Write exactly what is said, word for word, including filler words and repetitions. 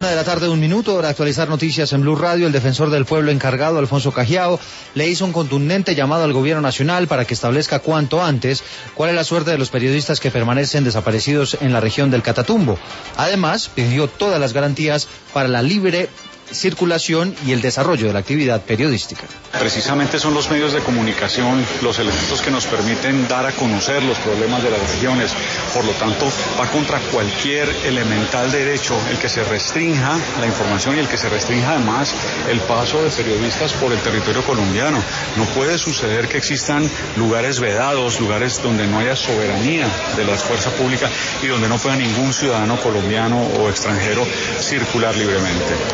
De la tarde, un minuto, para actualizar noticias en Blue Radio. El defensor del pueblo encargado, Alfonso Cajiao, le hizo un contundente llamado al gobierno nacional para que establezca cuanto antes cuál es la suerte de los periodistas que permanecen desaparecidos en la región del Catatumbo. Además, pidió todas las garantías para la libre circulación y el desarrollo de la actividad periodística. Precisamente son los medios de comunicación los elementos que nos permiten dar a conocer los problemas de las regiones. Por lo tanto, va contra cualquier elemental derecho el que se restrinja la información y el que se restrinja además el paso de periodistas por el territorio colombiano. No puede suceder que existan lugares vedados, lugares donde no haya soberanía de la fuerza pública y donde no pueda ningún ciudadano colombiano o extranjero circular libremente.